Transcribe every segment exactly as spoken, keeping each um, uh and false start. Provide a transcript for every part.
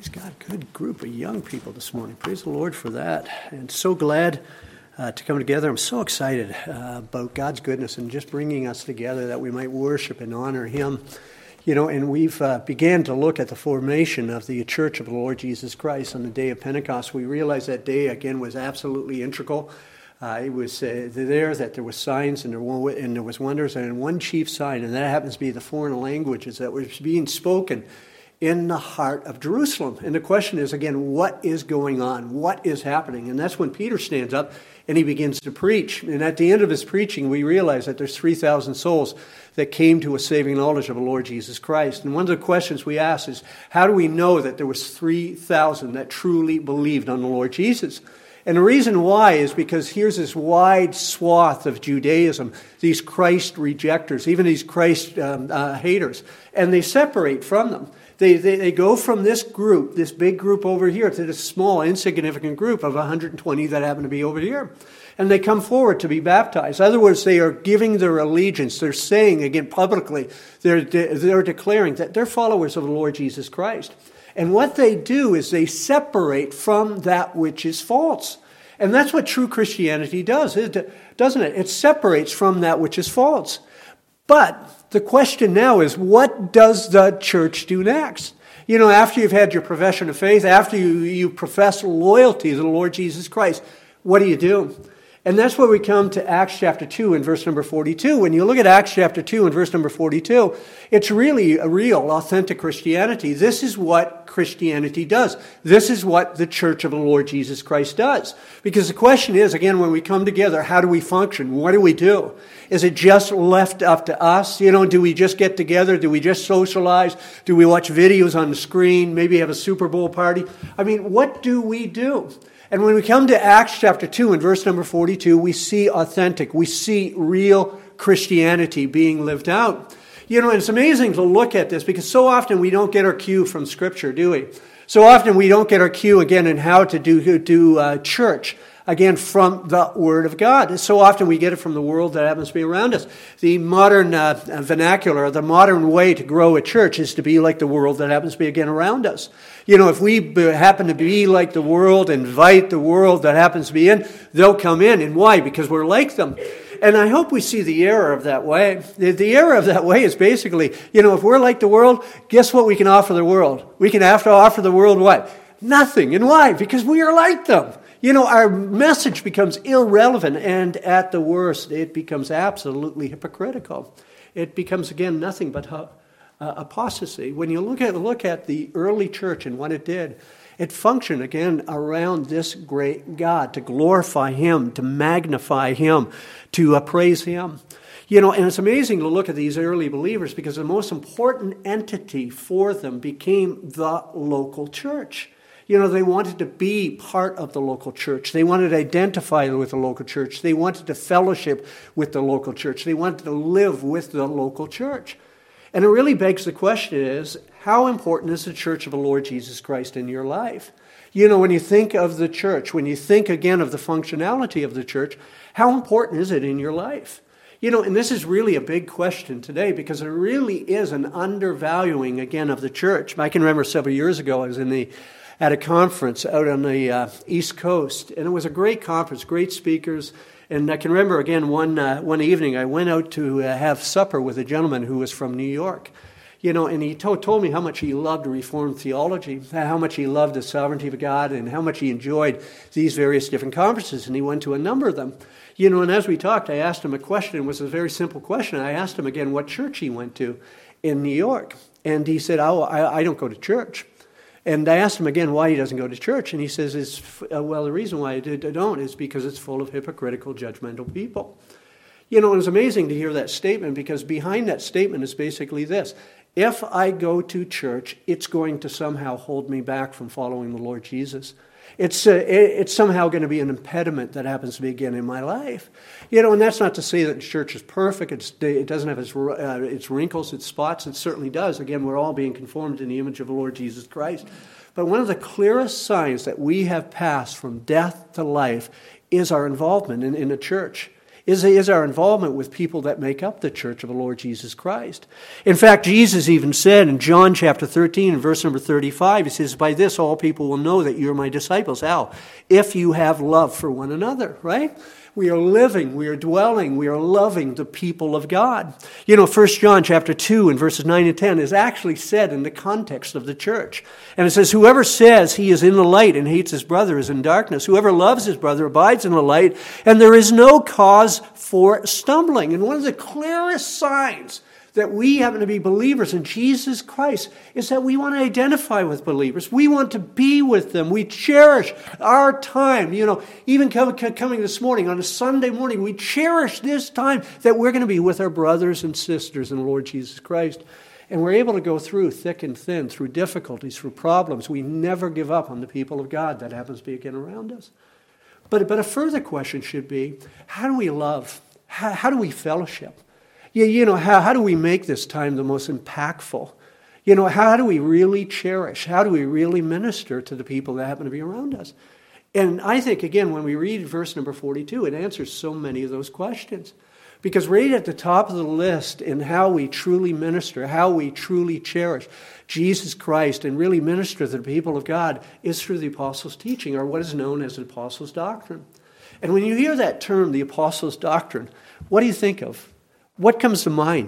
Praise God. Good group of young people this morning. Praise the Lord for that. And so glad uh, to come together. I'm so excited uh, about God's goodness and just bringing us together that we might worship and honor Him. You know, and we've uh, began to look at the formation of the Church of the Lord Jesus Christ on the day of Pentecost. We realized that day, again, was absolutely integral. Uh, it was uh, there that there was signs and there, were, and there was wonders, and one chief sign, and that happens to be the foreign languages that were being spoken in the heart of Jerusalem. And the question is, again, what is going on? What is happening? And that's when Peter stands up and he begins to preach. And at the end of his preaching, we realize that there's three thousand souls that came to a saving knowledge of the Lord Jesus Christ. And one of the questions we ask is, how do we know that there was three thousand that truly believed on the Lord Jesus? And the reason why is because here's this wide swath of Judaism, these Christ rejectors, even these Christ um, uh, haters, and they separate from them. They, they they go from this group, this big group over here, to this small, insignificant group of one hundred twenty that happen to be over here. And they come forward to be baptized. In other words, they are giving their allegiance. They're saying, again, publicly, they're, de- they're declaring that they're followers of the Lord Jesus Christ. And what they do is they separate from that which is false. And that's what true Christianity does, doesn't it? It separates from that which is false. But the question now is, what does the church do next? You know, after you've had your profession of faith, after you, you profess loyalty to the Lord Jesus Christ, what do you do? And that's where we come to Acts chapter two and verse number forty-two. When you look at Acts chapter two and verse number forty-two, it's really a real, authentic Christianity. This is what Christianity does. This is what the Church of the Lord Jesus Christ does. Because the question is, again, when we come together, how do we function? What do we do? Is it just left up to us? You know, do we just get together? Do we just socialize? Do we watch videos on the screen? Maybe have a Super Bowl party? I mean, what do we do? And when we come to Acts chapter two and verse number forty-two, we see authentic, we see real Christianity being lived out. You know, and it's amazing to look at this because so often we don't get our cue from Scripture, do we? So often we don't get our cue, again, in how to do, do uh, church, again, from the Word of God. So often we get it from the world that happens to be around us. The modern uh, vernacular, the modern way to grow a church is to be like the world that happens to be, again, around us. You know, if we happen to be like the world, invite the world that happens to be in, they'll come in. And why? Because we're like them. And I hope we see the error of that way. The, the error of that way is basically, you know, if we're like the world, guess what we can offer the world? We can have to offer the world what? Nothing. And why? Because we are like them. You know, our message becomes irrelevant, and at the worst, it becomes absolutely hypocritical. It becomes, again, nothing but uh, apostasy. When you look at look at the early church and what it did, it functioned, again, around this great God, to glorify Him, to magnify Him, to uh, praise Him. You know, and it's amazing to look at these early believers because the most important entity for them became the local church. You know, they wanted to be part of the local church. They wanted to identify with the local church. They wanted to fellowship with the local church. They wanted to live with the local church. And it really begs the question is, how important is the Church of the Lord Jesus Christ in your life? You know, when you think of the church, when you think again of the functionality of the church, how important is it in your life? You know, and this is really a big question today because there really is an undervaluing, again, of the church. I can remember several years ago, I was in the at a conference out on the uh, East Coast, and it was a great conference, great speakers. And I can remember, again, one uh, one evening I went out to uh, have supper with a gentleman who was from New York. You know, and he to- told me how much he loved Reformed theology, how much he loved the sovereignty of God, and how much he enjoyed these various different conferences. And he went to a number of them. You know, and as we talked, I asked him a question. It was a very simple question. I asked him again what church he went to in New York. And he said, oh, I, I don't go to church. And I asked him again why he doesn't go to church. And he says, it's, uh, well, the reason why I don't is because it's full of hypocritical, judgmental people. You know, it was amazing to hear that statement because behind that statement is basically this. If I go to church, it's going to somehow hold me back from following the Lord Jesus. It's uh, it's somehow going to be an impediment that happens to be again in my life. You know, and that's not to say that the church is perfect. It's, it doesn't have its, uh, its wrinkles, its spots. It certainly does. Again, we're all being conformed in the image of the Lord Jesus Christ. But one of the clearest signs that we have passed from death to life is our involvement in, in the church. is, is our involvement with people that make up the church of the Lord Jesus Christ. In fact, Jesus even said in John chapter thirteen, verse number thirty-five, he says, by this all people will know that you're my disciples. How? If you have love for one another, right? We are living, we are dwelling, we are loving the people of God. You know, First John chapter two and verses nine and ten is actually said in the context of the church. And it says, whoever says he is in the light and hates his brother is in darkness. Whoever loves his brother abides in the light, and there is no cause for stumbling. And one of the clearest signs that we happen to be believers in Jesus Christ is that we want to identify with believers. We want to be with them. We cherish our time. You know, even coming this morning on a Sunday morning, we cherish this time that we're going to be with our brothers and sisters in the Lord Jesus Christ. And we're able to go through thick and thin, through difficulties, through problems. We never give up on the people of God that happens to be again around us. But, but a further question should be, how do we love? How, how do we fellowship? Yeah, you know, how, how do we make this time the most impactful? You know, how do we really cherish? How do we really minister to the people that happen to be around us? And I think, again, when we read verse number forty-two, it answers so many of those questions. Because right at the top of the list in how we truly minister, how we truly cherish Jesus Christ and really minister to the people of God is through the apostles' teaching, or what is known as the apostles' doctrine. And when you hear that term, the apostles' doctrine, what do you think of? What comes to mind?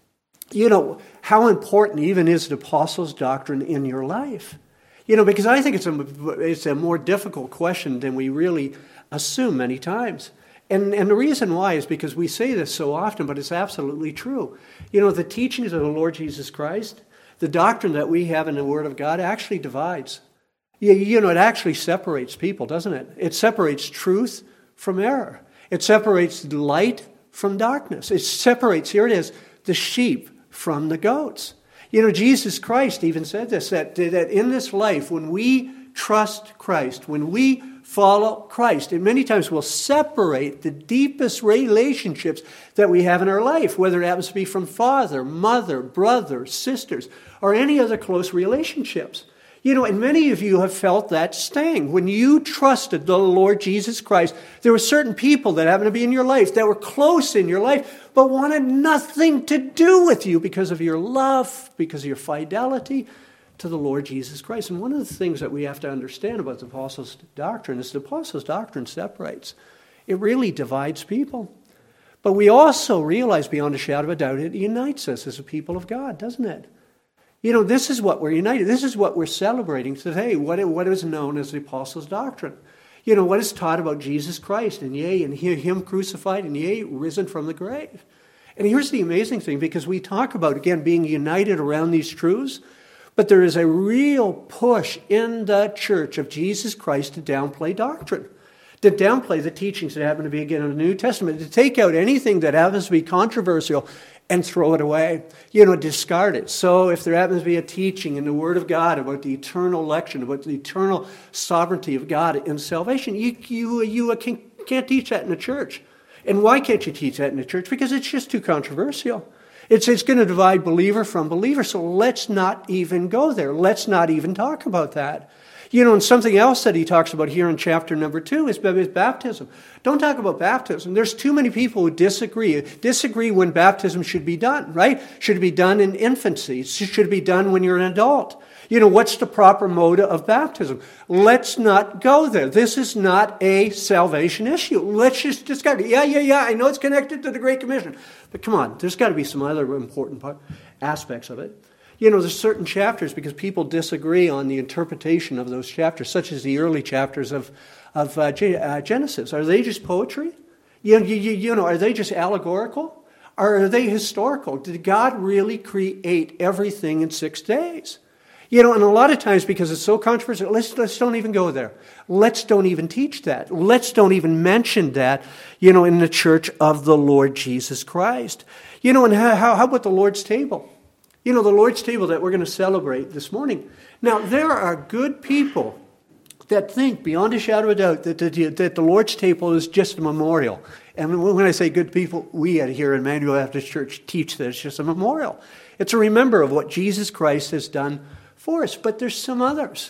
You know, how important even is the apostles' doctrine in your life? You know, because I think it's a, it's a more difficult question than we really assume many times. And, and the reason why is because we say this so often, but it's absolutely true. You know, the teachings of the Lord Jesus Christ, the doctrine that we have in the Word of God actually divides. You, you know, it actually separates people, doesn't it? It separates truth from error. It separates light from darkness. It separates, here it is, the sheep from the goats. You know, Jesus Christ even said this, that, that in this life, when we trust Christ, when we follow Christ, it many times will separate the deepest relationships that we have in our life, whether it happens to be from father, mother, brother, sisters, or any other close relationships. You know, and many of you have felt that sting. When you trusted the Lord Jesus Christ, there were certain people that happened to be in your life, that were close in your life, but wanted nothing to do with you because of your love, because of your fidelity to the Lord Jesus Christ. And one of the things that we have to understand about the apostles' doctrine is the apostles' doctrine separates. It really divides people. But we also realize beyond a shadow of a doubt, it unites us as a people of God, doesn't it? You know, this is what we're united. This is what we're celebrating today, what, what is known as the apostles' doctrine. You know, what is taught about Jesus Christ, and yea, and him crucified, and yea, risen from the grave. And here's the amazing thing, because we talk about, again, being united around these truths, but there is a real push in the church of Jesus Christ to downplay doctrine, to downplay the teachings that happen to be, again, in the New Testament, to take out anything that happens to be controversial and throw it away, you know, discard it. So if there happens to be a teaching in the Word of God about the eternal election, about the eternal sovereignty of God in salvation, you, you, you can, can't teach that in the church. And why can't you teach that in the church? Because it's just too controversial. It's, it's going to divide believer from believer, so let's not even go there. Let's not even talk about that. You know, and something else that he talks about here in chapter number two is baptism. Don't talk about baptism. There's too many people who disagree. Disagree when baptism should be done, right? Should it be done in infancy? Should it be done when you're an adult? You know, what's the proper mode of baptism? Let's not go there. This is not a salvation issue. Let's just discard it. Yeah, yeah, yeah, I know it's connected to the Great Commission. But come on, there's got to be some other important part, aspects of it. You know, there's certain chapters because people disagree on the interpretation of those chapters, such as the early chapters of, of uh, Genesis. Are they just poetry? You know, you, you know, are they just allegorical? Or are they historical? Did God really create everything in six days? You know, and a lot of times because it's so controversial, let's, let's don't even go there. Let's don't even teach that. Let's don't even mention that, you know, in the church of the Lord Jesus Christ. You know, and how, how about the Lord's table? You know, the Lord's table that we're going to celebrate this morning. Now, there are good people that think, beyond a shadow of a doubt, that the, that the Lord's table is just a memorial. And when I say good people, we at here in Emmanuel Baptist Church teach that it's just a memorial. It's a remember of what Jesus Christ has done for us. But there's some others.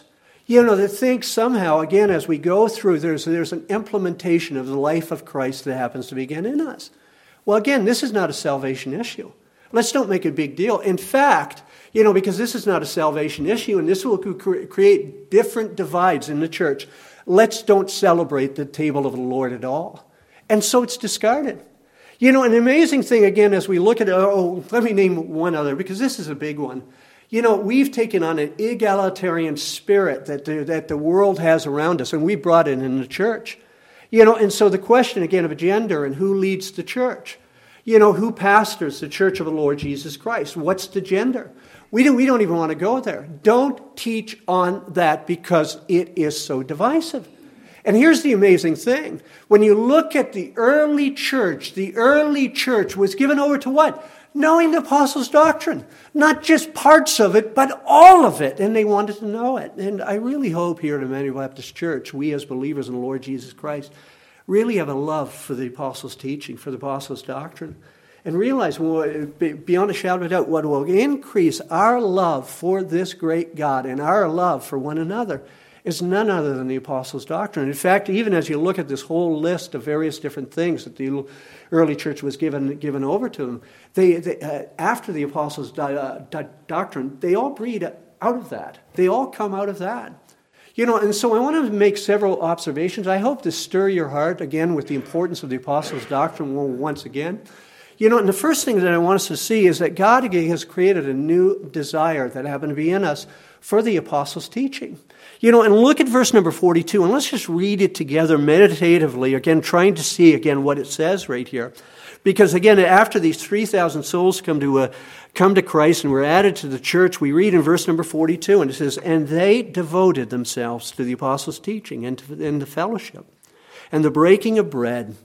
You know, that think somehow, again, as we go through, there's, there's an implementation of the life of Christ that happens to begin in us. Well, again, this is not a salvation issue. Let's don't make a big deal. In fact, you know, because this is not a salvation issue, and this will cre- create different divides in the church, let's don't celebrate the table of the Lord at all. And so it's discarded. You know, an amazing thing, again, as we look at, oh, let me name one other, because this is a big one. You know, we've taken on an egalitarian spirit that the, that the world has around us, and we brought it in the church. You know, and so the question, again, of gender and who leads the church. You know, who pastors the church of the Lord Jesus Christ? What's the gender? We don't, we don't even want to go there. Don't teach on that because it is so divisive. And here's the amazing thing. When you look at the early church, the early church was given over to what? Knowing the apostles' doctrine. Not just parts of it, but all of it. And they wanted to know it. And I really hope here at Emmanuel Baptist Church, we as believers in the Lord Jesus Christ really have a love for the apostles' teaching, for the apostles' doctrine. And realize, well, beyond a shadow of a doubt, what will increase our love for this great God and our love for one another is none other than the apostles' doctrine. In fact, even as you look at this whole list of various different things that the early church was given given over to them, they, they uh, after the apostles' di- uh, di- doctrine, they all breed out of that. They all come out of that. You know, and so I want to make several observations. I hope to stir your heart again with the importance of the apostles' doctrine once again. You know, and the first thing that I want us to see is that God has created a new desire that happened to be in us for the apostles' teaching. You know, and look at verse number forty-two, and let's just read it together meditatively, again, trying to see, again, what it says right here. Because, again, after these three thousand souls come to uh, come to Christ and were added to the church, we read in verse number forty-two, and it says, "And they devoted themselves to the apostles' teaching and to and the fellowship, and the breaking of bread,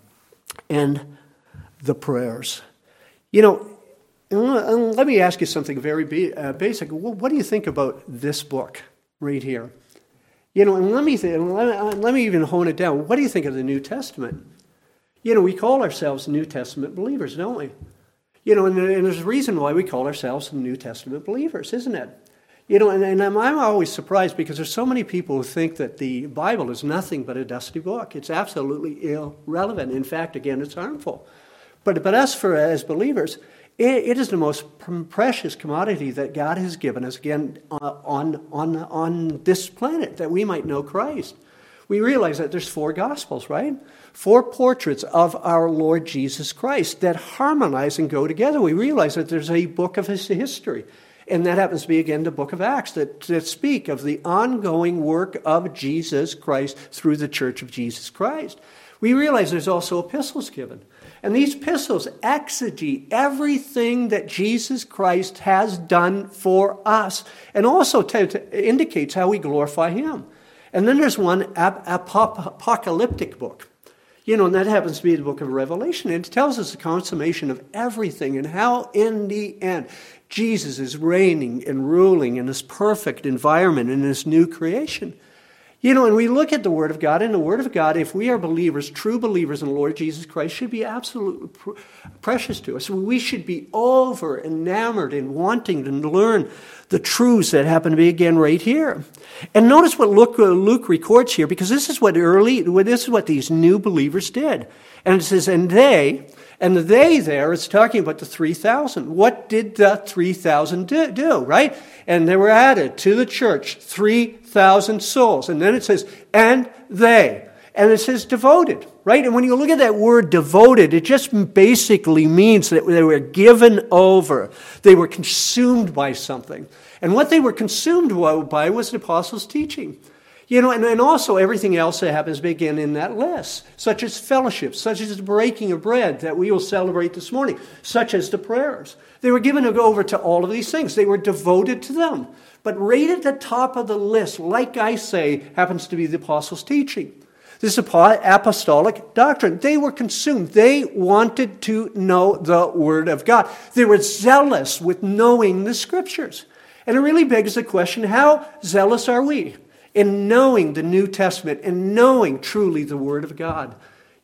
and the prayers." You know, let me ask you something very basic. What do you think about this book right here? You know, and let me, th- let me even hone it down. What do you think of the New Testament? You know, we call ourselves New Testament believers, don't we? You know, and, and there's a reason why we call ourselves New Testament believers, isn't it? You know, and, and I'm, I'm always surprised because there's so many people who think that the Bible is nothing but a dusty book. It's absolutely irrelevant. In fact, again, it's harmful. But, but us for as believers, it is the most precious commodity that God has given us, again, on, on, on this planet, that we might know Christ. We realize that there's four Gospels, right? Four portraits of our Lord Jesus Christ that harmonize and go together. We realize that there's a book of his history, and that happens to be, again, the book of Acts, that, that speak of the ongoing work of Jesus Christ through the Church of Jesus Christ. We realize there's also epistles given. And these epistles exegete everything that Jesus Christ has done for us, and also t- t- indicates how we glorify him. And then there's one ap- ap- apocalyptic book. You know, and that happens to be the book of Revelation. And it tells us the consummation of everything and how in the end Jesus is reigning and ruling in this perfect environment, in this new creation. You know, and we look at the Word of God, and the Word of God, if we are believers, true believers in the Lord Jesus Christ, should be absolutely pr- precious to us. We should be over enamored and wanting to learn the truths that happen to be, again, right here. And notice what Luke, uh, Luke records here, because this is what early, this is what these new believers did. And it says, and they, and the they there is talking about the three thousand. What did the three thousand do, do, right? And they were added to the church, three thousand souls. And then it says, and they. And it says devoted, right? And when you look at that word devoted, it just basically means that they were given over. They were consumed by something. And what they were consumed by was the apostles' teaching. You know, and, and also everything else that happens to begin in that list, such as fellowship, such as the breaking of bread that we will celebrate this morning, such as the prayers. They were given to go over to all of these things. They were devoted to them. But right at the top of the list, like I say, happens to be the apostles' teaching. This apostolic doctrine. They were consumed. They wanted to know the Word of God. They were zealous with knowing the Scriptures. And it really begs the question, how zealous are we in knowing the New Testament and knowing truly the Word of God?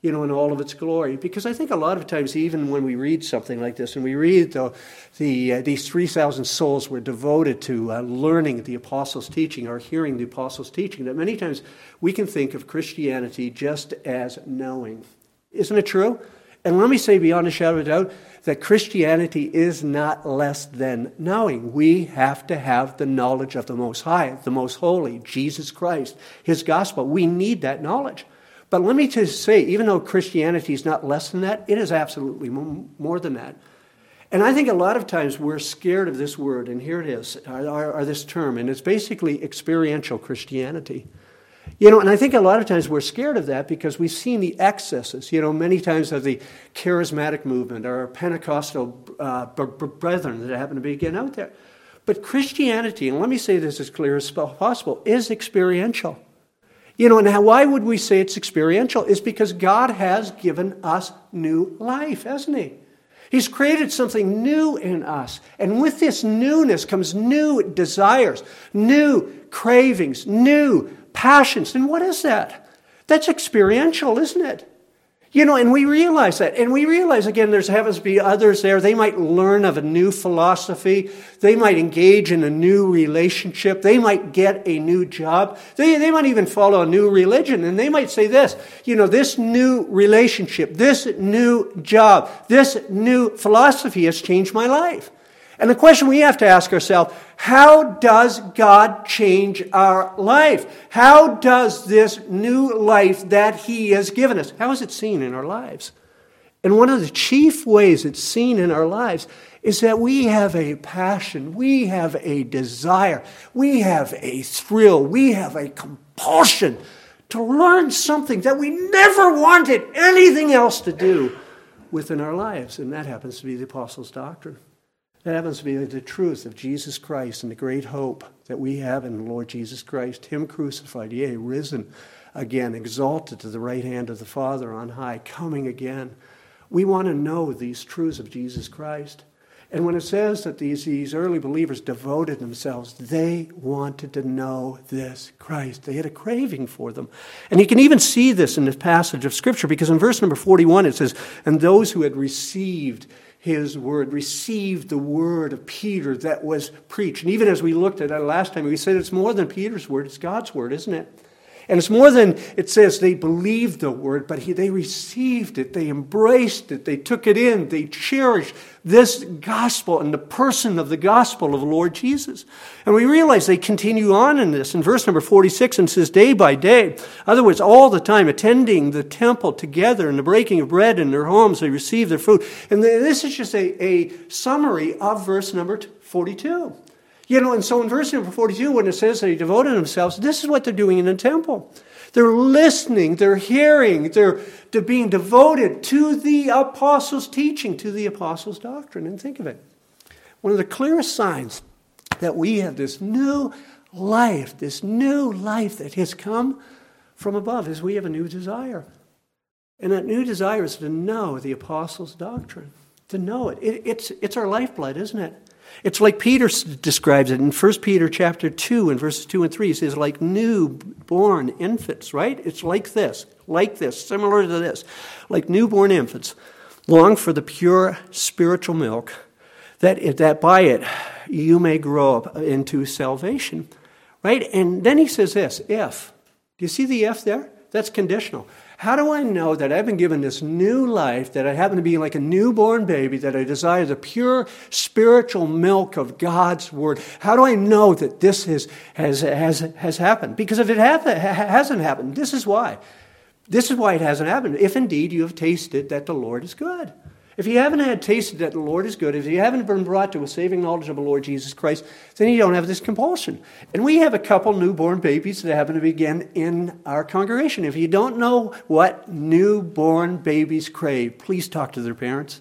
you know, in all of its glory. Because I think a lot of times, even when we read something like this, and we read the, the uh, these three thousand souls were devoted to uh, learning the apostles' teaching or hearing the apostles' teaching, that many times we can think of Christianity just as knowing. Isn't it true? And let me say beyond a shadow of a doubt that Christianity is not less than knowing. We have to have the knowledge of the Most High, the Most Holy, Jesus Christ, His gospel. We need that knowledge. But let me just say, even though Christianity is not less than that, it is absolutely more than that. And I think a lot of times we're scared of this word, and here it is, or, or, or this term, and it's basically experiential Christianity. You know, and I think a lot of times we're scared of that because we've seen the excesses, you know, many times of the charismatic movement or Pentecostal uh, b- b- brethren that happen to be getting out there. But Christianity, and let me say this as clear as possible, is experiential. You know, and how, why would we say it's experiential? It's because God has given us new life, hasn't He? He's created something new in us. And with this newness comes new desires, new cravings, new passions. And what is that? That's experiential, isn't it? You know, and we realize that. And we realize, again, there's happens to be others there. They might learn of a new philosophy. They might engage in a new relationship. They might get a new job. They, they might even follow a new religion. And they might say this, you know, this new relationship, this new job, this new philosophy has changed my life. And the question we have to ask ourselves, how does God change our life? How does this new life that He has given us, how is it seen in our lives? And one of the chief ways it's seen in our lives is that we have a passion, we have a desire, we have a thrill, we have a compulsion to learn something that we never wanted anything else to do within our lives. And that happens to be the Apostles' doctrine. That happens to be the truth of Jesus Christ and the great hope that we have in the Lord Jesus Christ, Him crucified, yea, risen again, exalted to the right hand of the Father on high, coming again. We want to know these truths of Jesus Christ. And when it says that these, these early believers devoted themselves, they wanted to know this Christ. They had a craving for them. And you can even see this in this passage of Scripture, because in verse number forty-one it says, and those who had received His word, received the word of Peter that was preached. And even as we looked at that last time, we said it's more than Peter's word, it's God's word, isn't it? And it's more than, it says they believed the word, but he, they received it, they embraced it, they took it in, they cherished this gospel and the person of the gospel of the Lord Jesus. And we realize they continue on in this. In verse number forty-six, and says, day by day, in other words, all the time, attending the temple together and the breaking of bread in their homes, they received their food. And this is just a, a summary of verse number forty-two. You know, and so in verse number forty-two, when it says they devoted themselves, this is what they're doing in the temple. They're listening, they're hearing, they're, they're being devoted to the apostles' teaching, to the apostles' doctrine. And think of it. One of the clearest signs that we have this new life, this new life that has come from above, is we have a new desire. And that new desire is to know the apostles' doctrine, to know it. it it's, it's our lifeblood, isn't it? It's like Peter describes it in First Peter chapter two and verses two and three. He says, like newborn infants, right? It's like this, like this, similar to this. Like newborn infants, long for the pure spiritual milk, that, that by it you may grow up into salvation, right? And then he says this, if. Do you see the if there? That's conditional. How do I know that I've been given this new life, that I happen to be like a newborn baby, that I desire the pure spiritual milk of God's word? How do I know that this has, has, has, has happened? Because if it have, hasn't happened, this is why. This is why it hasn't happened. If indeed you have tasted that the Lord is good. If you haven't had tasted that the Lord is good, if you haven't been brought to a saving knowledge of the Lord Jesus Christ, then you don't have this compulsion. And we have a couple newborn babies that happen to begin in our congregation. If you don't know what newborn babies crave, please talk to their parents.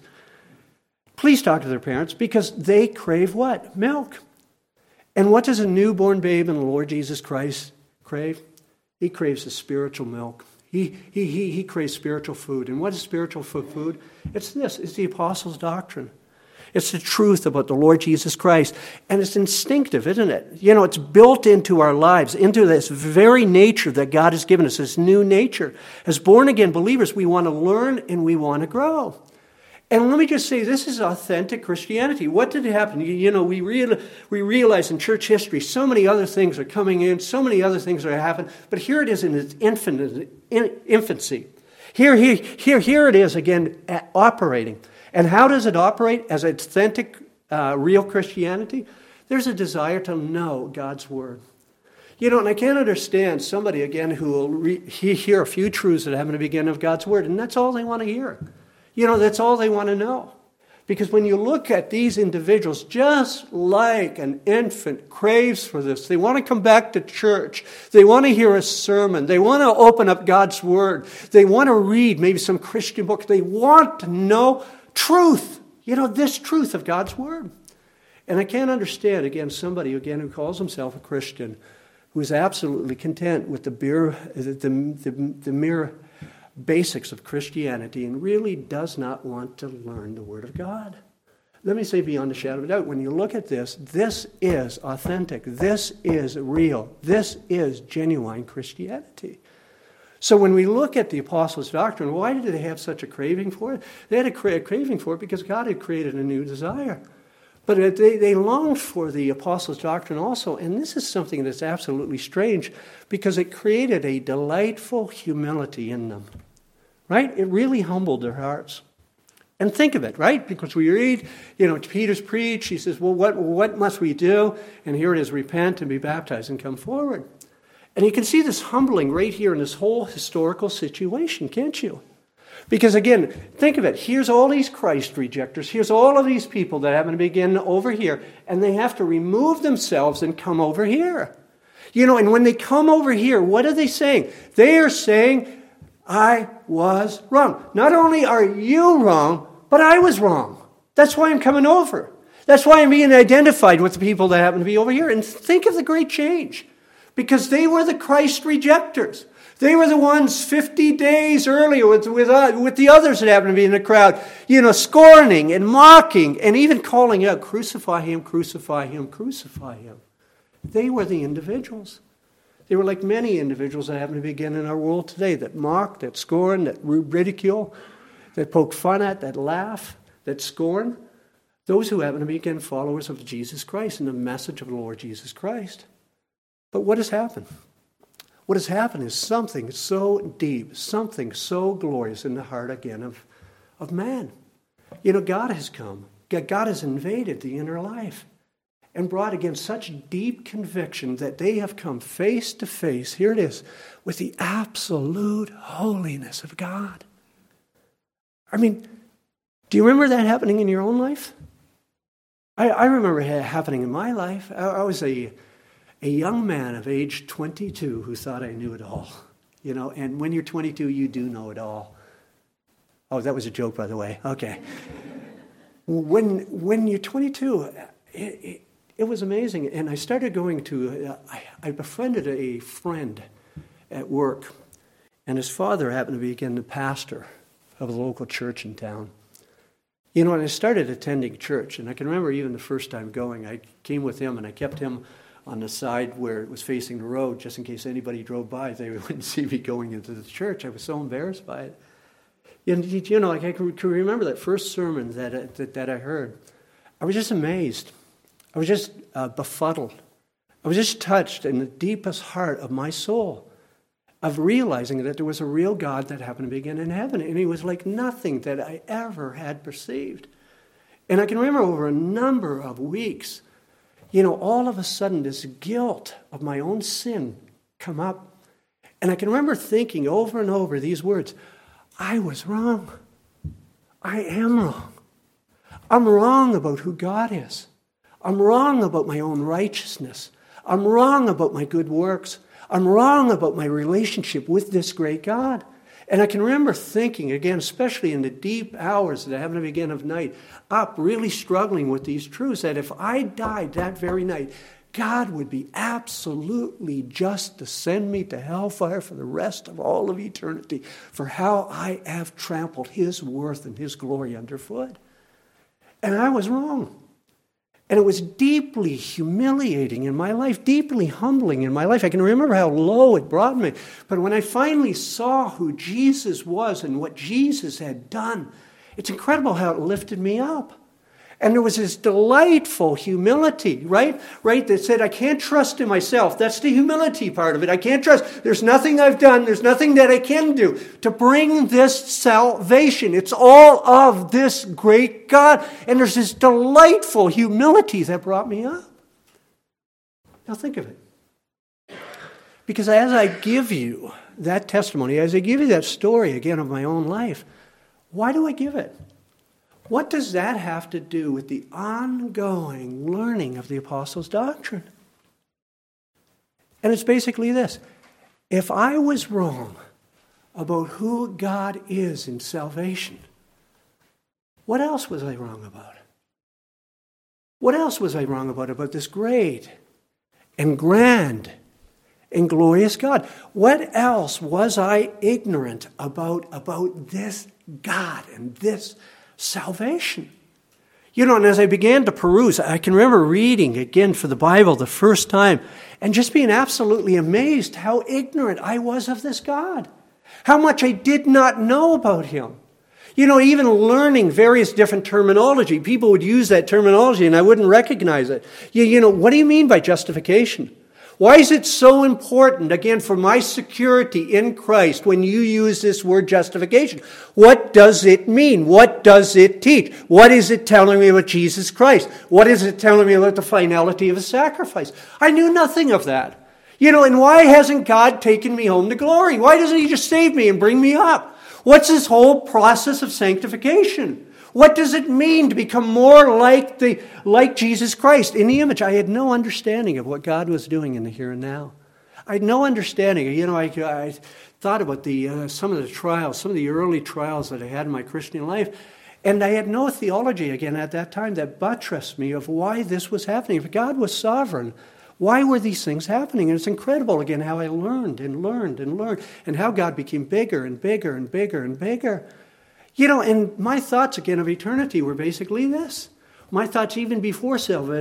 Please talk to their parents, because they crave what? Milk. And what does a newborn babe in the Lord Jesus Christ crave? He craves the spiritual milk. He, he, he, he craves spiritual food. And what is spiritual food? It's this. It's the apostles' doctrine. It's the truth about the Lord Jesus Christ. And it's instinctive, isn't it? You know, it's built into our lives, into this very nature that God has given us, this new nature. As born-again believers, we want to learn and we want to grow. And let me just say, this is authentic Christianity. What did happen? You, you know, we, real, we realize in church history, so many other things are coming in, so many other things are happening, but here it is in its infant, in, infancy. Here, here, here, here it is again operating. And how does it operate as authentic, uh, real Christianity? There's a desire to know God's Word. You know, and I can't understand somebody, again, who will re- hear a few truths that happen to begin of God's Word, and that's all they want to hear. You know, that's all they want to know. Because when you look at these individuals, just like an infant craves for this, they want to come back to church. They want to hear a sermon. They want to open up God's Word. They want to read maybe some Christian book. They want to know truth. You know, this truth of God's Word. And I can't understand, again, somebody, again, who calls himself a Christian, who is absolutely content with the, beer, the, the, the, the mere basics of Christianity and really does not want to learn the Word of God. Let me say beyond a shadow of a doubt, when you look at this, this is authentic. This is real. This is genuine Christianity. So when we look at the apostles' doctrine, why did they have such a craving for it? They had a cra- craving for it because God had created a new desire. But they, they longed for the apostles' doctrine also, and this is something that's absolutely strange because it created a delightful humility in them. Right? It really humbled their hearts. And think of it, right? Because we read, you know, Peter's preach. He says, well, what, what must we do? And here it is, repent and be baptized and come forward. And you can see this humbling right here in this whole historical situation, can't you? Because again, think of it. Here's all these Christ rejectors. Here's all of these people that happen to begin over here. And they have to remove themselves and come over here. You know, and when they come over here, what are they saying? They are saying, I was wrong. Not only are you wrong, but I was wrong. That's why I'm coming over. That's why I'm being identified with the people that happen to be over here. And think of the great change. Because they were the Christ rejectors. They were the ones fifty days earlier with, with, uh, with the others that happened to be in the crowd, you know, scorning and mocking and even calling out, crucify him, crucify him, crucify him. They were the individuals. They were like many individuals that happen to begin in our world today that mock, that scorn, that ridicule, that poke fun at, that laugh, that scorn. Those who happen to begin followers of Jesus Christ and the message of the Lord Jesus Christ. But what has happened? What has happened is something so deep, something so glorious in the heart again of, of man. You know, God has come. God has invaded the inner life. And brought again such deep conviction that they have come face to face, here it is, with the absolute holiness of God. I mean, do you remember that happening in your own life? I, I remember it happening in my life. I, I was a, a young man of age twenty-two who thought I knew it all. You know, and when you're twenty-two, you do know it all. Oh, that was a joke, by the way. Okay. When, when you're twenty-two, it, it, It was amazing, and I started going to, uh, I, I befriended a friend at work, and his father happened to be, again, the pastor of a local church in town. You know, and I started attending church, and I can remember even the first time going, I came with him, and I kept him on the side where it was facing the road, just in case anybody drove by, they wouldn't see me going into the church. I was so embarrassed by it. And, you know, like I can remember that first sermon that, that, that I heard. I was just amazed. I was just uh, befuddled. I was just touched in the deepest heart of my soul of realizing that there was a real God that happened to begin in heaven. And he was like nothing that I ever had perceived. And I can remember over a number of weeks, you know, all of a sudden this guilt of my own sin come up. And I can remember thinking over and over these words, I was wrong. I am wrong. I'm wrong about who God is. I'm wrong about my own righteousness. I'm wrong about my good works. I'm wrong about my relationship with this great God. And I can remember thinking, again, especially in the deep hours that happen to begin of night, up really struggling with these truths, that if I died that very night, God would be absolutely just to send me to hellfire for the rest of all of eternity for how I have trampled his worth and his glory underfoot. And I was wrong. And it was deeply humiliating in my life, deeply humbling in my life. I can remember how low it brought me. But when I finally saw who Jesus was and what Jesus had done, it's incredible how it lifted me up. And there was this delightful humility, right? Right, that said, I can't trust in myself. That's the humility part of it. I can't trust. There's nothing I've done. There's nothing that I can do to bring this salvation. It's all of this great God. And there's this delightful humility that brought me up. Now think of it. Because as I give you that testimony, as I give you that story again of my own life, why do I give it? What does that have to do with the ongoing learning of the apostles' doctrine? And it's basically this. If I was wrong about who God is in salvation, what else was I wrong about? What else was I wrong about, about this great and grand and glorious God? What else was I ignorant about, about this God and this salvation? You know, and as I began to peruse, I can remember reading again for the Bible the first time and just being absolutely amazed how ignorant I was of this God. How much I did not know about him. You know, even learning various different terminology. People would use that terminology and I wouldn't recognize it. You, you know, what do you mean by justification? Why is it so important, again, for my security in Christ when you use this word justification? What does it mean? What does it teach? What is it telling me about Jesus Christ? What is it telling me about the finality of his sacrifice? I knew nothing of that. You know, and why hasn't God taken me home to glory? Why doesn't he just save me and bring me up? What's this whole process of sanctification? What does it mean to become more like the like Jesus Christ in the image? I had no understanding of what God was doing in the here and now. I had no understanding. You know, I, I thought about the uh, some of the trials, some of the early trials that I had in my Christian life, and I had no theology again at that time that buttressed me of why this was happening. If God was sovereign, why were these things happening? And it's incredible, again, how I learned and learned and learned, and how God became bigger and bigger and bigger and bigger. You know, and my thoughts, again, of eternity were basically this. My thoughts even before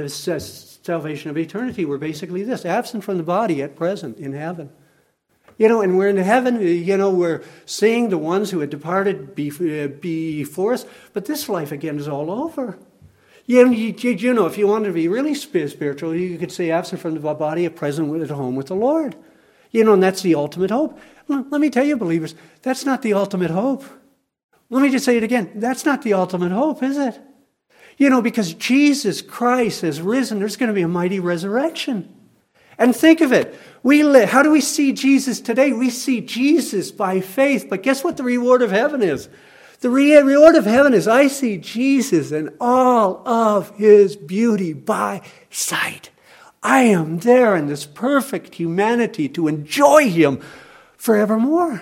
salvation of eternity were basically this. Absent from the body at present in heaven. You know, and we're in heaven, you know, we're seeing the ones who had departed before us. But this life, again, is all over. You, you, you know, if you wanted to be really spiritual, you could say absent from the body at present at home with the Lord. You know, and that's the ultimate hope. Let me tell you, believers, that's not the ultimate hope. Let me just say it again. That's not the ultimate hope, is it? You know, because Jesus Christ has risen, there's going to be a mighty resurrection. And think of it. We live, how do we see Jesus today? We see Jesus by faith. But guess what the reward of heaven is? The re- reward of heaven is I see Jesus in all of his beauty by sight. I am there in this perfect humanity to enjoy him forevermore.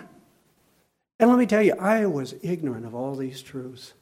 And let me tell you, I was ignorant of all these truths.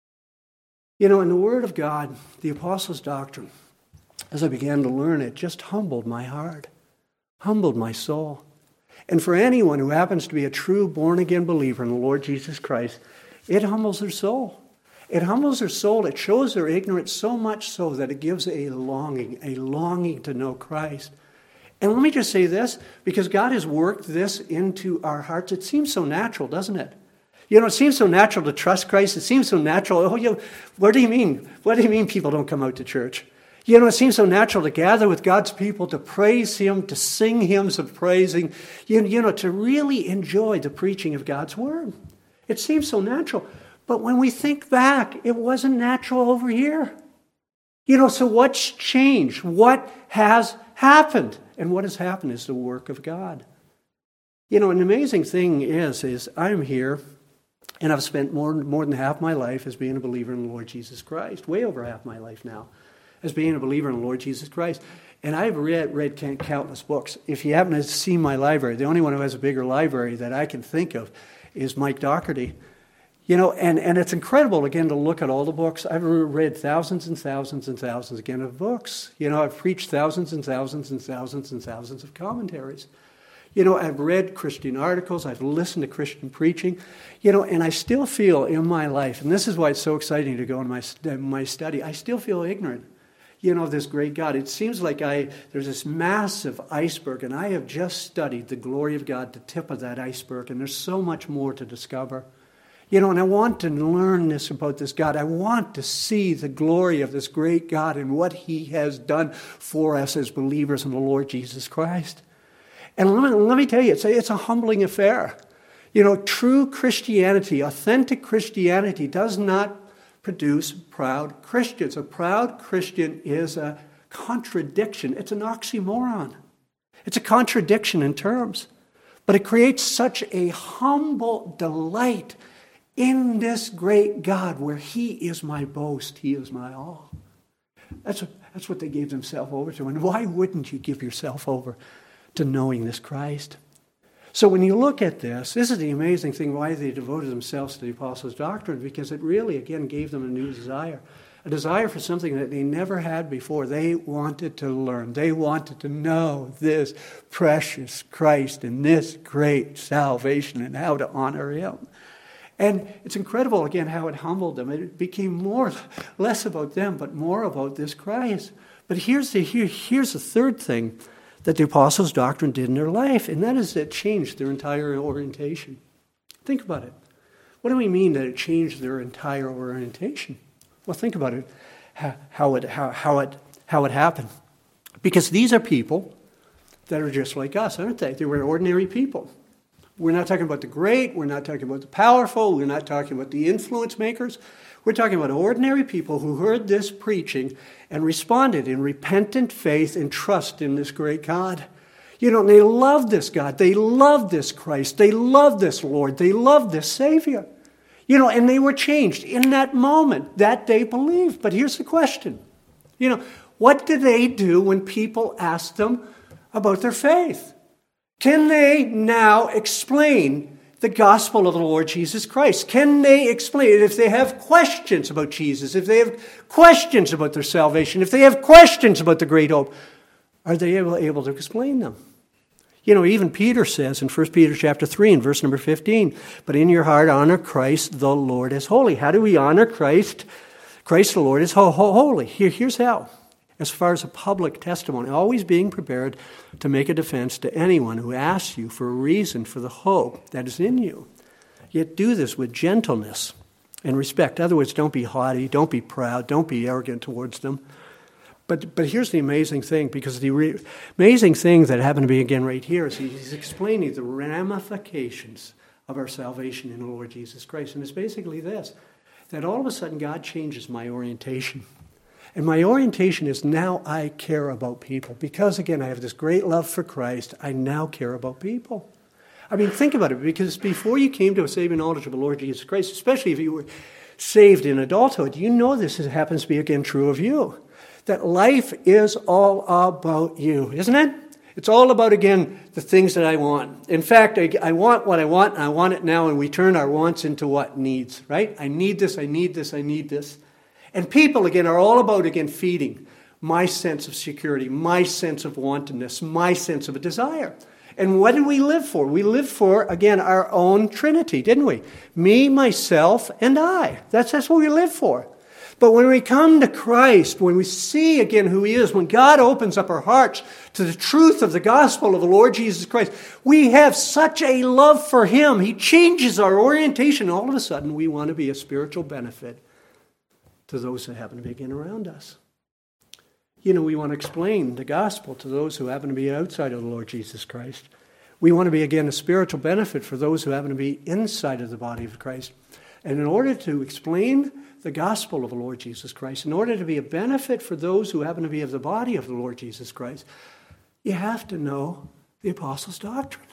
You know, in the Word of God, the Apostles' doctrine, as I began to learn it, just humbled my heart, humbled my soul. And for anyone who happens to be a true born-again believer in the Lord Jesus Christ, it humbles their soul. It humbles their soul. It shows their ignorance so much so that it gives a longing, a longing to know Christ. And let me just say this, because God has worked this into our hearts. It seems so natural, doesn't it? You know, it seems so natural to trust Christ. It seems so natural. Oh, you know, what do you mean? What do you mean people don't come out to church? You know, it seems so natural to gather with God's people, to praise him, to sing hymns of praising, you, you know, to really enjoy the preaching of God's word. It seems so natural. But when we think back, it wasn't natural over here. You know, so what's changed? What has happened? And what has happened is the work of God. You know, an amazing thing is, is I'm here, and I've spent more, more than half my life as being a believer in the Lord Jesus Christ. Way over half my life now as being a believer in the Lord Jesus Christ. And I've read, read countless books. If you happen to see my library, the only one who has a bigger library that I can think of is Mike Doherty. You know, and, and it's incredible, again, to look at all the books. I've read thousands and thousands and thousands, again, of books. You know, I've preached thousands and thousands and thousands and thousands of commentaries. You know, I've read Christian articles, I've listened to Christian preaching, you know, and I still feel in my life, and this is why it's so exciting to go in my, my study, I still feel ignorant, you know, of this great God. It seems like I there's this massive iceberg, and I have just studied the glory of God, the tip of that iceberg, and there's so much more to discover. You know, and I want to learn this about this God. I want to see the glory of this great God and what he has done for us as believers in the Lord Jesus Christ. And let me, let me tell you, it's a, it's a humbling affair. You know, true Christianity, authentic Christianity does not produce proud Christians. A proud Christian is a contradiction. It's an oxymoron. It's a contradiction in terms. But it creates such a humble delight in this great God where he is my boast, he is my all. That's what, that's what they gave themselves over to. And why wouldn't you give yourself over to knowing this Christ? So when you look at this, this is the amazing thing why they devoted themselves to the apostles' doctrine, because it really, again, gave them a new desire. A desire for something that they never had before. They wanted to learn. They wanted to know this precious Christ and this great salvation and how to honor him. And it's incredible, again, how it humbled them. It became more, less about them, but more about this Christ. But here's the, here, here's the third thing that the apostles' doctrine did in their life, and that is it changed their entire orientation. Think about it. What do we mean that it changed their entire orientation? Well, think about it, how it, how, how it, how it happened. Because these are people that are just like us, aren't they? They were ordinary people. We're not talking about the great, we're not talking about the powerful, we're not talking about the influence makers. We're talking about ordinary people who heard this preaching and responded in repentant faith and trust in this great God. You know, and they loved this God. They loved this Christ. They loved this Lord. They loved this Savior. You know, and they were changed in that moment that they believed. But here's the question. You know, what do they do when people ask them about their faith? Can they now explain the gospel of the Lord Jesus Christ? Can they explain it? If they have questions about Jesus, if they have questions about their salvation, if they have questions about the great hope, are they able, able to explain them? You know, even Peter says in First Peter chapter three and verse number fifteen, but in your heart honor Christ the Lord as holy. How do we honor Christ? Christ the Lord is ho- ho- holy. Here, here's how. As far as a public testimony, always being prepared to make a defense to anyone who asks you for a reason for the hope that is in you. Yet do this with gentleness and respect. In other words, don't be haughty, don't be proud, don't be arrogant towards them. But but here's the amazing thing, because the re- amazing thing that happened to be again right here is he's explaining the ramifications of our salvation in the Lord Jesus Christ. And it's basically this, that all of a sudden God changes my orientation. And my orientation is now I care about people. Because, again, I have this great love for Christ, I now care about people. I mean, think about it, because before you came to a saving knowledge of the Lord Jesus Christ, especially if you were saved in adulthood, you know this happens to be, again, true of you. That life is all about you, isn't it? It's all about, again, the things that I want. In fact, I, I want what I want, and I want it now, and we turn our wants into what? Needs, right? I need this, I need this, I need this. And people, again, are all about, again, feeding my sense of security, my sense of wantonness, my sense of a desire. And what did we live for? We lived for, again, our own Trinity, didn't we? Me, myself, and I. That's, that's what we live for. But when we come to Christ, when we see again who he is, when God opens up our hearts to the truth of the gospel of the Lord Jesus Christ, we have such a love for him. He changes our orientation. All of a sudden, we want to be a spiritual benefit to those that happen to be again around us. You know, we want to explain the gospel to those who happen to be outside of the Lord Jesus Christ. We want to be, again, a spiritual benefit for those who happen to be inside of the body of Christ. And in order to explain the gospel of the Lord Jesus Christ, in order to be a benefit for those who happen to be of the body of the Lord Jesus Christ, you have to know the apostles' doctrine.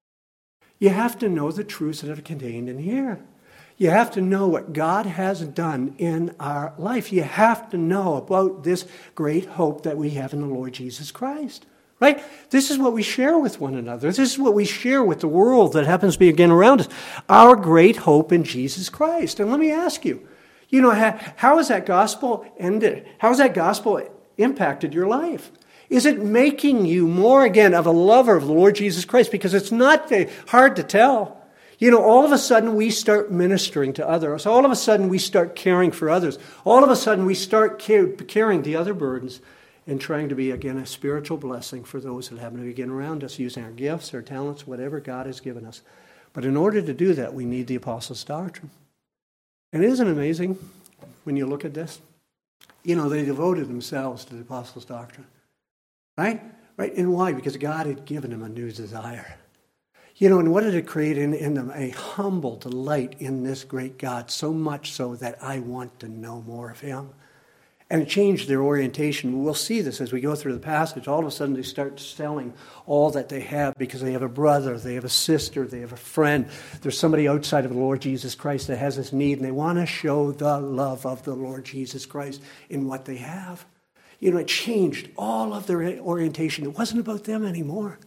You have to know the truths that are contained in here. You have to know what God has done in our life. You have to know about this great hope that we have in the Lord Jesus Christ. Right? This is what we share with one another. This is what we share with the world that happens to be again around us. Our great hope in Jesus Christ. And let me ask you, you know, how, how has that gospel ended? How has that gospel impacted your life? Is it making you more, again, of a lover of the Lord Jesus Christ? Because it's not hard to tell. You know, all of a sudden we start ministering to others. All of a sudden we start caring for others. All of a sudden we start carrying the other burdens and trying to be, again, a spiritual blessing for those that happen to be again around us, using our gifts, our talents, whatever God has given us. But in order to do that, we need the apostles' doctrine. And isn't it amazing when you look at this? You know, they devoted themselves to the apostles' doctrine. Right? Right? And why? Because God had given them a new desire. You know, and what did it create in, in them? A humble delight in this great God, so much so that I want to know more of him. And it changed their orientation. We'll see this as we go through the passage. All of a sudden they start selling all that they have because they have a brother, they have a sister, they have a friend. There's somebody outside of the Lord Jesus Christ that has this need, and they want to show the love of the Lord Jesus Christ in what they have. You know, it changed all of their orientation. It wasn't about them anymore.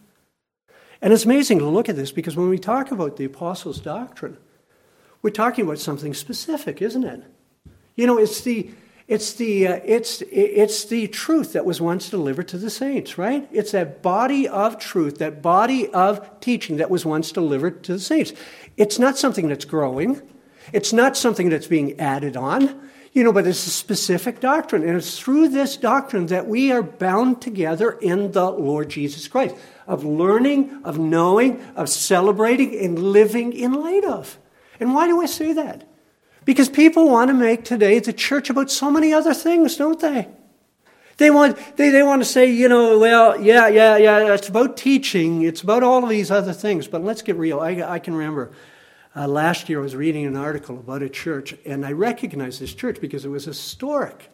And it's amazing to look at this because when we talk about the apostles' doctrine, we're talking about something specific, isn't it? You know, it's the it's the uh, it's it's the truth that was once delivered to the saints, right? It's that body of truth, that body of teaching that was once delivered to the saints. It's not something that's growing. It's not something that's being added on. You know, but it's a specific doctrine. And it's through this doctrine that we are bound together in the Lord Jesus Christ. Of learning, of knowing, of celebrating, and living in light of. And why do I say that? Because people want to make today the church about so many other things, don't they? They want they, they want to say, you know, well, yeah, yeah, yeah, it's about teaching. It's about all of these other things. But let's get real. I, I can remember Uh, last year I was reading an article about a church, and I recognized this church because it was a historic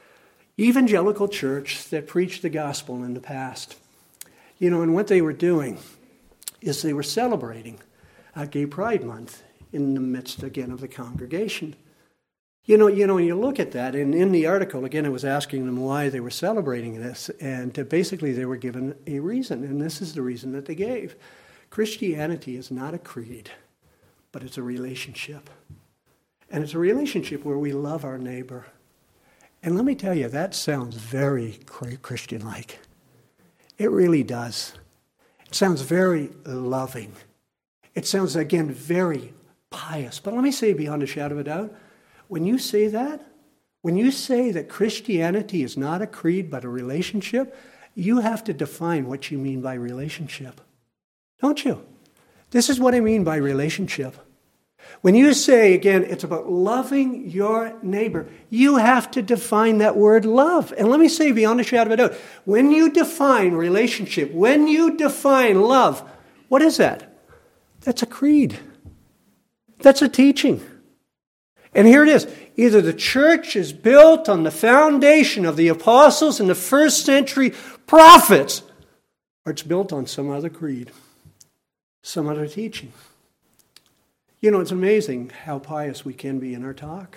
evangelical church that preached the gospel in the past. You know, and what they were doing is they were celebrating uh, Gay Pride Month in the midst, again, of the congregation. You know, you know, you look at that, and in the article, again, it was asking them why they were celebrating this, and uh, basically they were given a reason, and this is the reason that they gave. Christianity is not a creed, but it's a relationship. And it's a relationship where we love our neighbor. And let me tell you, that sounds very Christian-like. It really does. It sounds very loving. It sounds, again, very pious. But let me say beyond a shadow of a doubt, when you say that, when you say that Christianity is not a creed but a relationship, you have to define what you mean by relationship. Don't you? This is what I mean by relationship. When you say, again, it's about loving your neighbor, you have to define that word love. And let me say beyond a shadow of a doubt, when you define relationship, when you define love, what is that? That's a creed. That's a teaching. And here it is. Either the church is built on the foundation of the apostles and the first century prophets, or it's built on some other creed. Some other teaching. You know, it's amazing how pious we can be in our talk.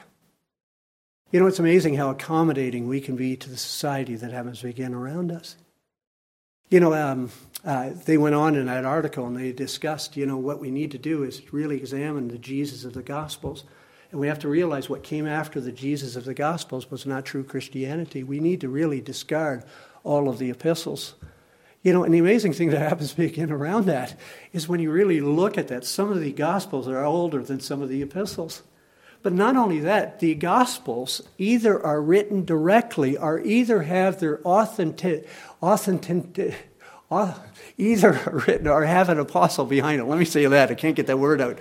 You know, it's amazing how accommodating we can be to the society that happens to begin around us. You know, um, uh, they went on in that article and they discussed, you know, what we need to do is really examine the Jesus of the Gospels. And we have to realize what came after the Jesus of the Gospels was not true Christianity. We need to really discard all of the epistles. You know, and the amazing thing that happens to begin around that is when you really look at that, some of the Gospels are older than some of the epistles. But not only that, the Gospels either are written directly or either have their authentic, authentic, either written or have an apostle behind it. Let me say that. I can't get that word out.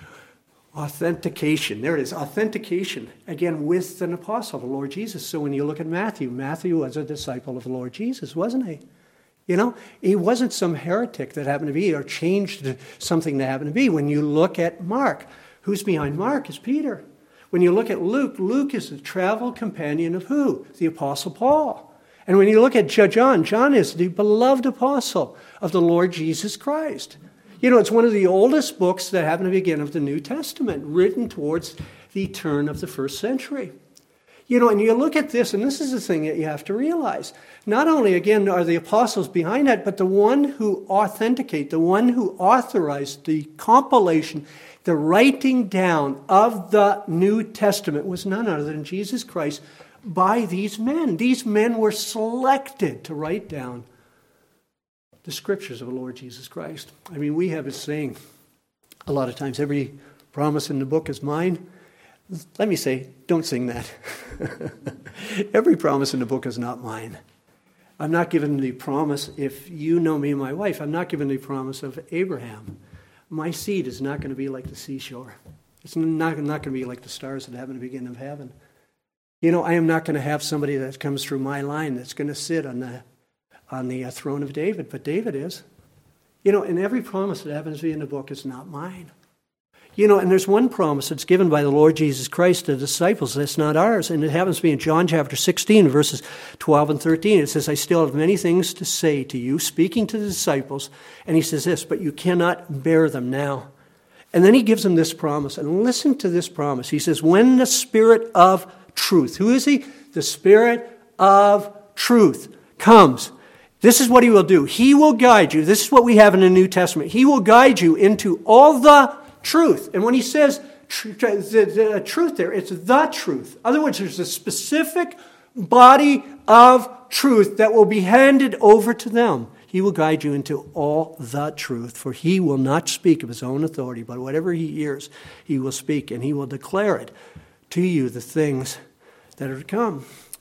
Authentication. There it is. Authentication. Again, with an apostle, the Lord Jesus. So when you look at Matthew, Matthew was a disciple of the Lord Jesus, wasn't he? You know, he wasn't some heretic that happened to be or changed something that happened to be. When you look at Mark, who's behind Mark is Peter. When you look at Luke, Luke is the travel companion of who? The Apostle Paul. And when you look at John, John is the beloved apostle of the Lord Jesus Christ. You know, it's one of the oldest books that happen to begin of the New Testament, written towards the turn of the first century. You know, and you look at this, and this is the thing that you have to realize. Not only, again, are the apostles behind that, but the one who authenticate, the one who authorized the compilation, the writing down of the New Testament was none other than Jesus Christ by these men. These men were selected to write down the scriptures of the Lord Jesus Christ. I mean, we have a saying a lot of times, every promise in the book is mine. Let me say, don't sing that. Every promise in the book is not mine. I'm not given the promise, if you know me and my wife, I'm not given the promise of Abraham. My seed is not going to be like the seashore. It's not, not going to be like the stars that have in the beginning of heaven. You know, I am not going to have somebody that comes through my line that's going to sit on the on the uh, throne of David, but David is. You know, and every promise that happens to be in the book is not mine. You know, and there's one promise that's given by the Lord Jesus Christ to the disciples that's not ours, and it happens to be in John chapter sixteen, verses twelve and thirteen. It says, I still have many things to say to you, speaking to the disciples, and he says this, but you cannot bear them now. And then he gives them this promise, and listen to this promise. He says, when the Spirit of truth, who is he? The Spirit of truth comes. This is what he will do. He will guide you. This is what we have in the New Testament. He will guide you into all the truth. And when he says tr- tr- the, the truth there, it's the truth. In other words, there's a specific body of truth that will be handed over to them. He will guide you into all the truth, for he will not speak of his own authority, but whatever he hears, he will speak, and he will declare it to you, the things that are to come.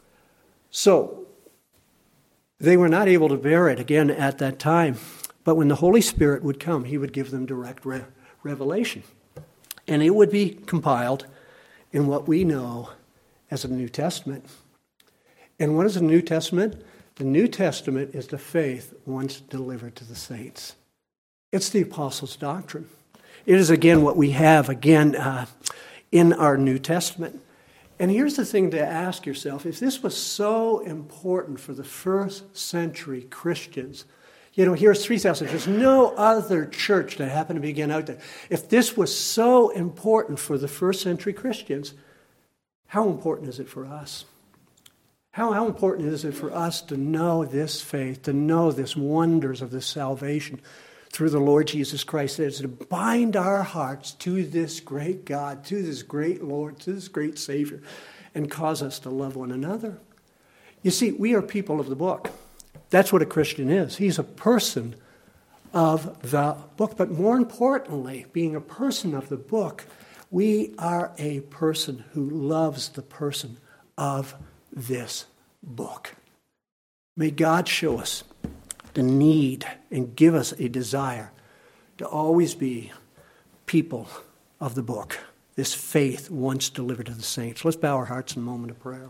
So, they were not able to bear it again at that time, but when the Holy Spirit would come, he would give them direct re- revelation. And it would be compiled in what we know as the New Testament. And what is the New Testament? The New Testament is the faith once delivered to the saints. It's the apostles' doctrine. It is, again, what we have, again, uh, in our New Testament. And here's the thing to ask yourself. If this was so important for the first century Christians, you know, here's three thousand. There's no other church that happened to begin out there. If this was so important for the first century Christians, how important is it for us? How, how important is it for us to know this faith, to know this wonders of this salvation through the Lord Jesus Christ, that is to bind our hearts to this great God, to this great Lord, to this great Savior, and cause us to love one another. You see, we are people of the book. That's what a Christian is. He's a person of the book. But more importantly, being a person of the book, we are a person who loves the person of this book. May God show us the need and give us a desire to always be people of the book, this faith once delivered to the saints. Let's bow our hearts in a moment of prayer.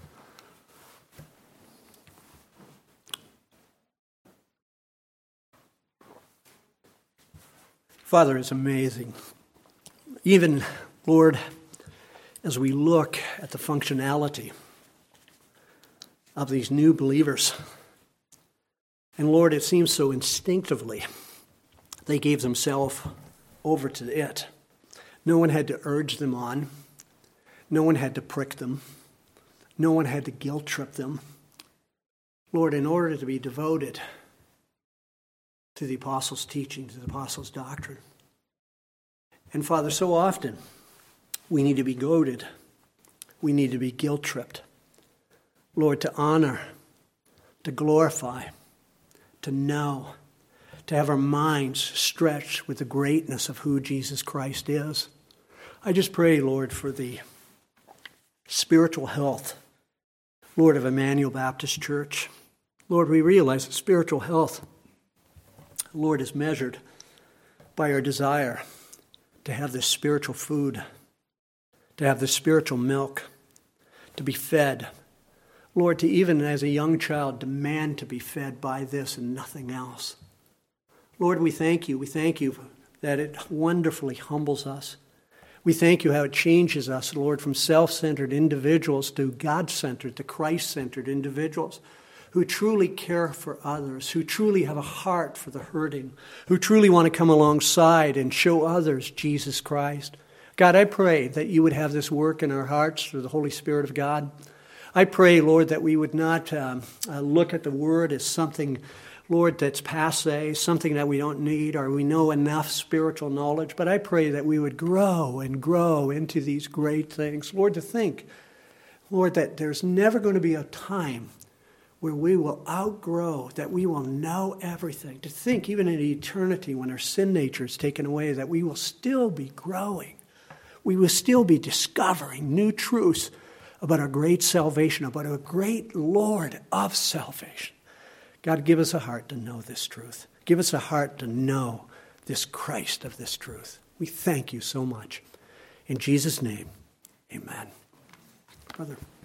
Father, it's amazing. Even, Lord, as we look at the functionality of these new believers, and Lord, it seems so instinctively they gave themselves over to it. No one had to urge them on. No one had to prick them. No one had to guilt trip them. Lord, in order to be devoted to the apostles' teaching, to the apostles' doctrine. And Father, so often we need to be goaded. We need to be guilt tripped. Lord, to honor, to glorify, to know, to have our minds stretched with the greatness of who Jesus Christ is. I just pray, Lord, for the spiritual health, Lord, of Emmanuel Baptist Church. Lord, we realize that spiritual health, Lord, is measured by our desire to have this spiritual food, to have this spiritual milk, to be fed. Lord, to even as a young child demand to be fed by this and nothing else. Lord, we thank you. We thank you that it wonderfully humbles us. We thank you how it changes us, Lord, from self-centered individuals to God-centered, to Christ-centered individuals who truly care for others, who truly have a heart for the hurting, who truly want to come alongside and show others Jesus Christ. God, I pray that you would have this work in our hearts through the Holy Spirit of God. I pray, Lord, that we would not um, uh, look at the Word as something, Lord, that's passé, something that we don't need or we know enough spiritual knowledge, but I pray that we would grow and grow into these great things. Lord, to think, Lord, that there's never going to be a time where we will outgrow, that we will know everything. To think even in eternity when our sin nature is taken away, that we will still be growing. We will still be discovering new truths about our great salvation, about our great Lord of salvation. God, give us a heart to know this truth. Give us a heart to know this Christ of this truth. We thank you so much. In Jesus' name, amen. Brother.